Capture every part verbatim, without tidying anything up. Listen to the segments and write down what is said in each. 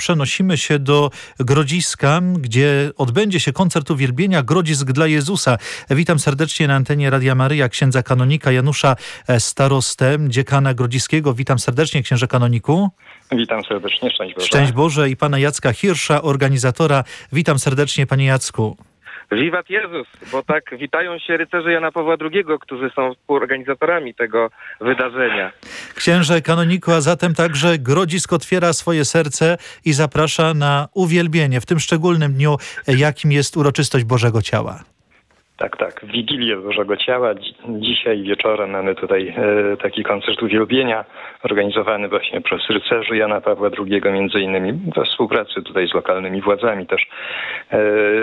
przenosimy się do Grodziska, gdzie odbędzie się koncert uwielbienia Grodzisk dla Jezusa. Witam serdecznie na antenie Radia Maryja księdza kanonika Janusza Starostę, dziekana grodziskiego. Witam serdecznie, księże kanoniku. Witam serdecznie, szczęść Boże. Szczęść Boże i pana Jacka Hirsza, organizatora. Witam serdecznie, panie Jacku. Wiwat Jezus, bo tak witają się rycerze Jana Pawła drugiego, którzy są współorganizatorami tego wydarzenia. Księże kanoniku, a zatem także Grodzisk otwiera swoje serce i zaprasza na uwielbienie w tym szczególnym dniu, jakim jest uroczystość Bożego Ciała. Tak, tak. Wigilię Bożego Ciała. Dzisiaj wieczorem mamy tutaj e, taki koncert uwielbienia organizowany właśnie przez rycerzy Jana Pawła drugiego, między innymi we współpracy tutaj z lokalnymi władzami też. E,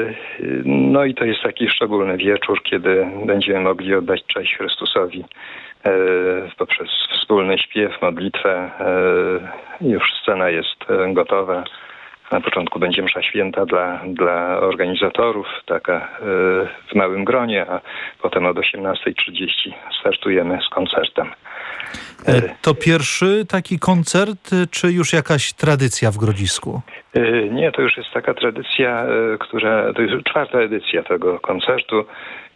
no i to jest taki szczególny wieczór, kiedy będziemy mogli oddać cześć Chrystusowi e, poprzez wspólny śpiew, modlitwę. E, już scena jest gotowa. Na początku będzie msza święta dla, dla organizatorów, taka y, w małym gronie, a potem od osiemnasta trzydzieści startujemy z koncertem. E, to pierwszy taki koncert, czy już jakaś tradycja w Grodzisku? Y, nie, to już jest taka tradycja, y, która, to jest czwarta edycja tego koncertu. Y,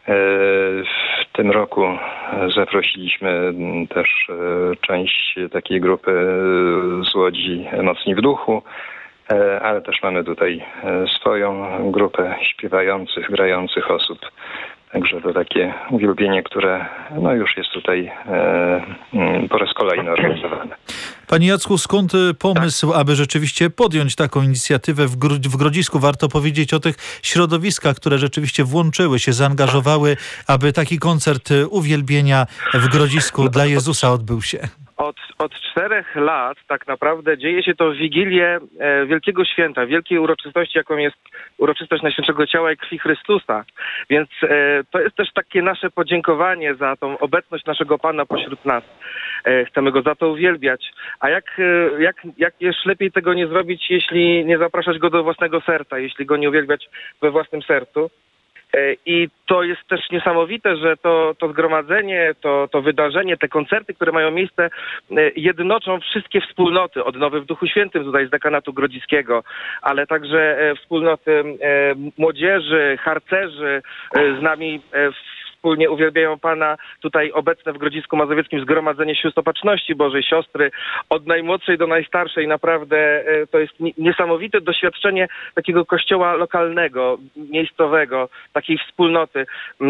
w tym roku zaprosiliśmy też y, część takiej grupy z Łodzi Mocni w Duchu. Ale też mamy tutaj swoją grupę śpiewających, grających osób. Także to takie uwielbienie, które no już jest tutaj e, po raz kolejny organizowane. Panie Jacku, skąd pomysł, tak, aby rzeczywiście podjąć taką inicjatywę w, Gro- w Grodzisku? Warto powiedzieć o tych środowiskach, które rzeczywiście włączyły się, zaangażowały, aby taki koncert uwielbienia w Grodzisku dla Jezusa odbył się. Od, od czterech lat tak naprawdę dzieje się to w Wigilię e, Wielkiego Święta, wielkiej uroczystości, jaką jest uroczystość Najświętszego Ciała i Krwi Chrystusa. Więc e, to jest też takie nasze podziękowanie za tą obecność naszego Pana pośród nas. E, chcemy Go za to uwielbiać. A jak, e, jak, jak jeszcze lepiej tego nie zrobić, jeśli nie zapraszać Go do własnego serca, jeśli Go nie uwielbiać we własnym sercu? I to jest też niesamowite, że to, to zgromadzenie, to, to wydarzenie, te koncerty, które mają miejsce, jednoczą wszystkie wspólnoty, Odnowy w Duchu Świętym tutaj z dekanatu grodziskiego, ale także wspólnoty młodzieży, harcerzy z nami wspólnie uwielbiają Pana tutaj obecne w Grodzisku Mazowieckim Zgromadzenie Sióstr Opatrzności Bożej, siostry od najmłodszej do najstarszej. Naprawdę to jest niesamowite doświadczenie takiego kościoła lokalnego, miejscowego, takiej wspólnoty.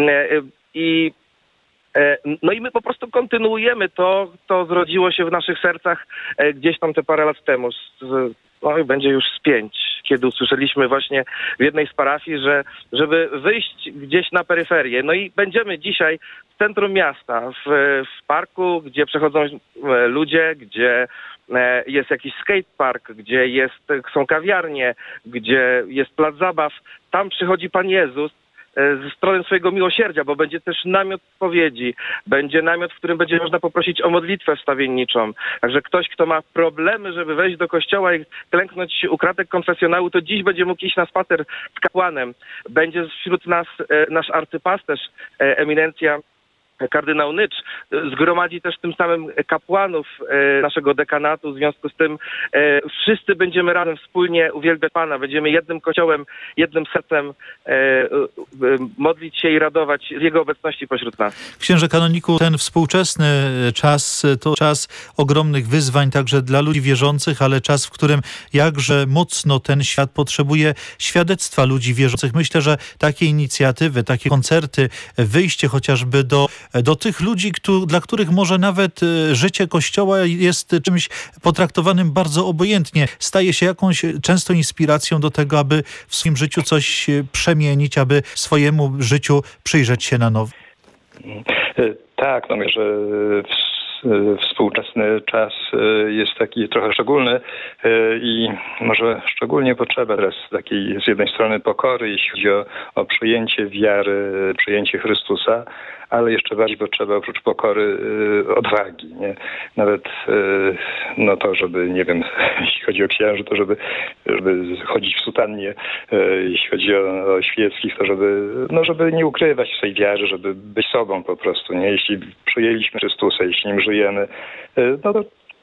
I no i my po prostu kontynuujemy to, co zrodziło się w naszych sercach gdzieś tam te parę lat temu. No i będzie już z pięć, kiedy usłyszeliśmy właśnie w jednej z parafii, że żeby wyjść gdzieś na peryferię. No i będziemy dzisiaj w centrum miasta, w, w parku, gdzie przechodzą ludzie, gdzie jest jakiś skatepark, gdzie jest, są kawiarnie, gdzie jest plac zabaw. Tam przychodzi Pan Jezus ze strony swojego miłosierdzia, bo będzie też namiot spowiedzi, będzie namiot, w którym będzie można poprosić o modlitwę wstawienniczą. Także ktoś, kto ma problemy, żeby wejść do kościoła i klęknąć u kratek konfesjonału, to dziś będzie mógł iść na spacer z kapłanem. Będzie wśród nas e, nasz arcypasterz, e, eminencja kardynał Nycz, zgromadzi też tym samym kapłanów e, naszego dekanatu. W związku z tym e, wszyscy będziemy razem wspólnie uwielbiać Pana. Będziemy jednym kościołem, jednym sercem e, e, modlić się i radować z Jego obecności pośród nas. Księże kanoniku, ten współczesny czas to czas ogromnych wyzwań także dla ludzi wierzących, ale czas, w którym jakże mocno ten świat potrzebuje świadectwa ludzi wierzących. Myślę, że takie inicjatywy, takie koncerty, wyjście chociażby do do tych ludzi, któ- dla których może nawet życie Kościoła jest czymś potraktowanym bardzo obojętnie. Staje się jakąś często inspiracją do tego, aby w swoim życiu coś przemienić, aby swojemu życiu przyjrzeć się na nowo. Tak, no myślę, że współczesny czas jest taki trochę szczególny i może szczególnie potrzeba teraz takiej z jednej strony pokory, jeśli chodzi o, o przyjęcie wiary, przyjęcie Chrystusa, ale jeszcze bardziej potrzeba oprócz pokory odwagi, nie? Nawet no to, żeby, nie wiem, jeśli chodzi o księży, to żeby, żeby chodzić w sutannie, jeśli chodzi o, o świeckich, to żeby, no żeby nie ukrywać swojej wiary, żeby być sobą po prostu, nie? Jeśli przyjęliśmy Chrystusa, jeśli nim żyjemy, no to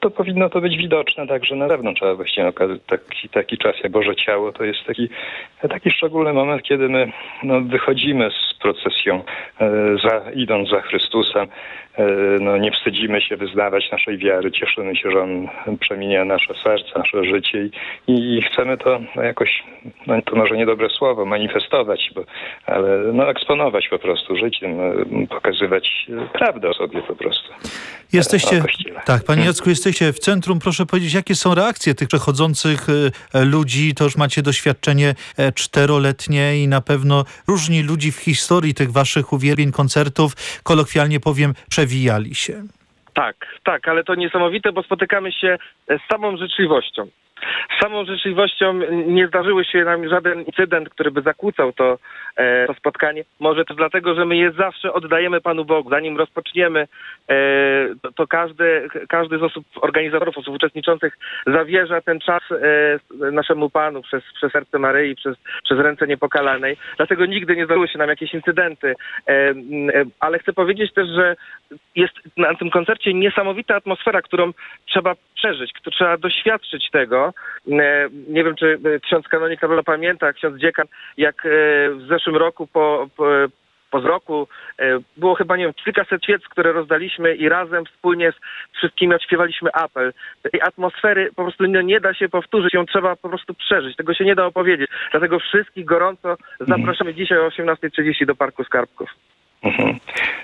to powinno to być widoczne także na zewnątrz, a właściwie no, taki, taki czas jak Boże Ciało to jest taki, taki szczególny moment, kiedy my no, wychodzimy z procesją, e, za, idąc za Chrystusem. E, no, nie wstydzimy się wyznawać naszej wiary, cieszymy się, że On przemienia nasze serce, nasze życie i, i chcemy to no, jakoś, no, to może niedobre słowo, manifestować, bo, ale no, eksponować po prostu, żyć tym, pokazywać prawdę o sobie po prostu. Jesteście, tak, panie Jacku, jesteście w centrum. Proszę powiedzieć, jakie są reakcje tych przechodzących e, ludzi? To już macie doświadczenie e, czteroletnie i na pewno różni ludzi w historii tych waszych uwielbień, koncertów, kolokwialnie powiem, przewijali się. Tak, tak, ale to niesamowite, bo spotykamy się z samą życzliwością. Z samą życzliwością nie zdarzyły się nam żaden incydent, który by zakłócał to, e, to spotkanie. Może też dlatego, że my je zawsze oddajemy Panu Bogu. Zanim rozpoczniemy, e, to, to każdy, każdy z osób, organizatorów, osób uczestniczących zawierza ten czas e, naszemu Panu przez, przez serce Maryi, przez, przez ręce Niepokalanej. Dlatego nigdy nie zdarzyły się nam jakieś incydenty. E, e, ale chcę powiedzieć też, że jest na tym koncercie niesamowita atmosfera, którą trzeba przeżyć, którą trzeba doświadczyć tego. Nie wiem, czy ksiądz kanonik na pewno pamięta, ksiądz dziekan, jak w zeszłym roku po, po, po roku było chyba, nie wiem, kilkaset świec, które rozdaliśmy i razem wspólnie z wszystkimi odśpiewaliśmy apel. Tej atmosfery po prostu nie, nie da się powtórzyć, ją trzeba po prostu przeżyć. Tego się nie da opowiedzieć. Dlatego wszystkich gorąco zapraszamy mhm. dzisiaj o osiemnasta trzydzieści do Parku Skarbków. Mhm.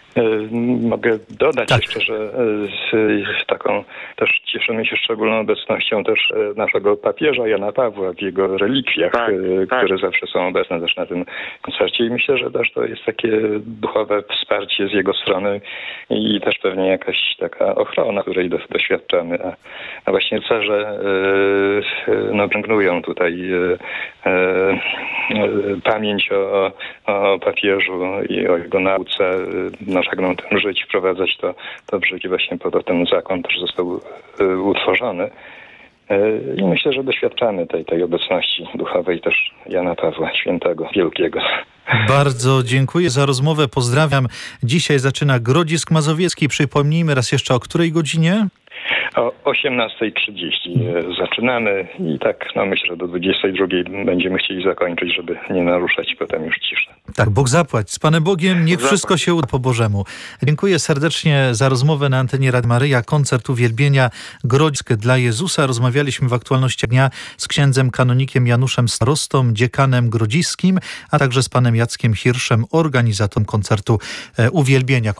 Mogę dodać tak. jeszcze, że z taką też cieszymy się szczególną obecnością też naszego papieża Jana Pawła w jego relikwiach, tak, które tak. zawsze są obecne też na tym koncercie i myślę, że też to jest takie duchowe wsparcie z jego strony i też pewnie jakaś taka ochrona, której do, doświadczamy, a, a właśnie rycerze no, pielęgnują tutaj e, e, pamięć o, o papieżu i o jego nauce, no, żegnam tym żyć, wprowadzać to, to w życie właśnie po to ten zakon też został y, utworzony. Y, I myślę, że doświadczamy tej, tej obecności duchowej też Jana Pawła Świętego, Wielkiego. Bardzo dziękuję za rozmowę, pozdrawiam. Dzisiaj zaczyna Grodzisk Mazowiecki. Przypomnijmy raz jeszcze, o której godzinie? O osiemnasta trzydzieści zaczynamy i tak no myślę, że do dwudziestej drugiej będziemy chcieli zakończyć, żeby nie naruszać potem już ciszy. Tak, Bóg zapłać. Z Panem Bogiem niech wszystko się uda po Bożemu. Dziękuję serdecznie za rozmowę na antenie Radia Maryja. Koncert uwielbienia Grodzisk dla Jezusa. Rozmawialiśmy w aktualności dnia z księdzem kanonikiem Januszem Starostą, dziekanem grodziskim, a także z panem Jackiem Hirszem, organizatorem koncertu uwielbienia.